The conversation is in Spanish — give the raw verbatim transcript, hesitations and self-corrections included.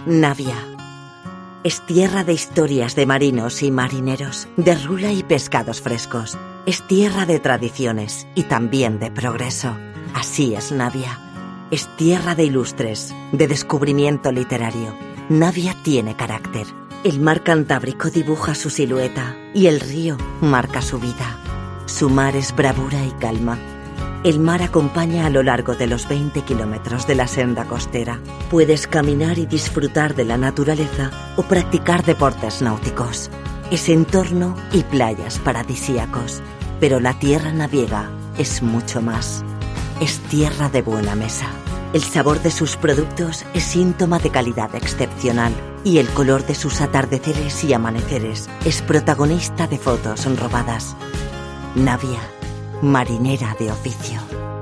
Navia. Es tierra de historias de marinos y marineros, de rula y pescados frescos. Es tierra de tradiciones y también de progreso. Así es Navia. Es tierra de ilustres, de descubrimiento literario. Navia tiene carácter. El mar Cantábrico dibuja su silueta y el río marca su vida. Su mar es bravura y calma. El mar acompaña a lo largo de los veinte kilómetros de la senda costera. Puedes caminar y disfrutar de la naturaleza o practicar deportes náuticos. Es entorno y playas paradisíacos. Pero la tierra naviega es mucho más. Es tierra de buena mesa. El sabor de sus productos es síntoma de calidad excepcional y el color de sus atardeceres y amaneceres es protagonista de fotos robadas. Navia, marinera de oficio.